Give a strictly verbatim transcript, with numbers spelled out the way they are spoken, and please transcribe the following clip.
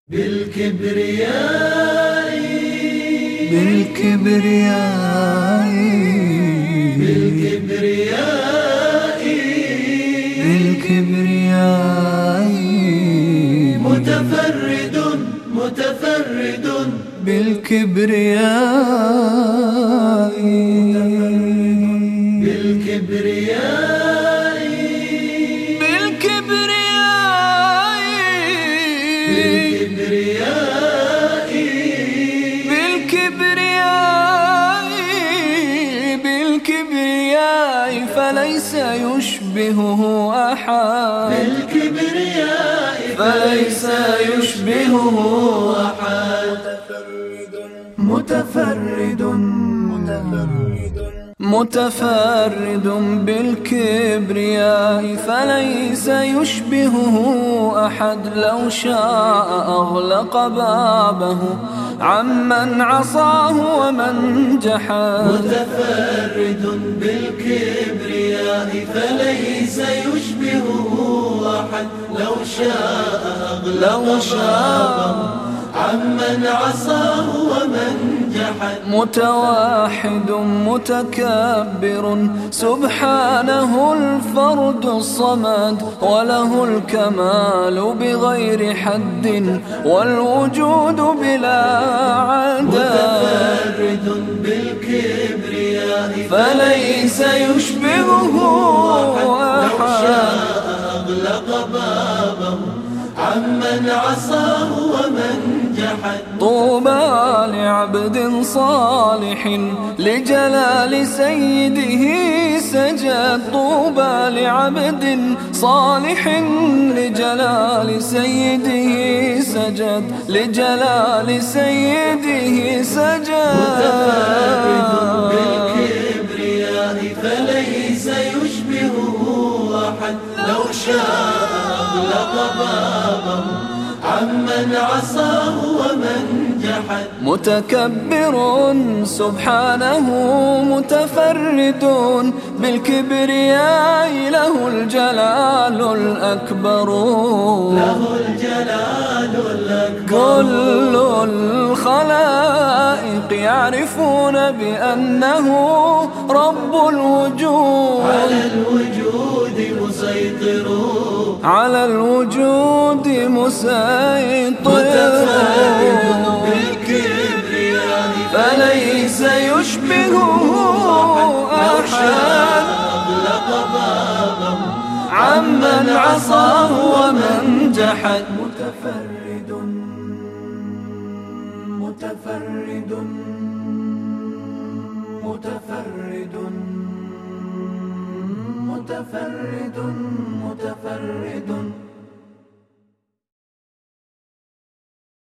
بالكبرياء بالكبرياء بالكبرياء بالكبرياء متفرد متفرد بالكبرياء بالكبرياء بالكبرياء بالكبرياء بالكبرياء فليس يشبهه أحد بالكبرياء فليس يشبهه أحد متفرد متفرد بالكبرياء فليس يشبهه أحد لو شاء أغلق بابه عمن عصاه ومن جحد متفرد بالكبرياء فليس يشبهه أحد لو شاء أغلق بابه عمن عصاه ومن جحد متوحد متكبر سبحانه الفرد الصمد وله الكمال بغير حد والوجود بلا عدد متفرد بالكبرياء فليس يشبهه أحد لو شاء أغلق بابه عمن عصاه ومن جحد طوبى لعبد صالح لجلال سيده سجد طوبى لعبد صالح لجلال سيده سجد لجلال سيده سجد متفرد بالكبرياء فليس يشبهه أحد لو شاء أغلق بابه عمن عصاه ومن جحد متكبر سبحانه متفرد بالكبرياء له الجلال الأكبر له الجلال الأكبر كل الخلائق يعرفون بأنه رب الوجود على الوجود مسيطر على الوجود مسيطر متفرد بالكبرياء فليس يشبهه أحد أغلق بابه عمن عصاه ومن جحد متفرد متفرد متفرد متفرد متفرد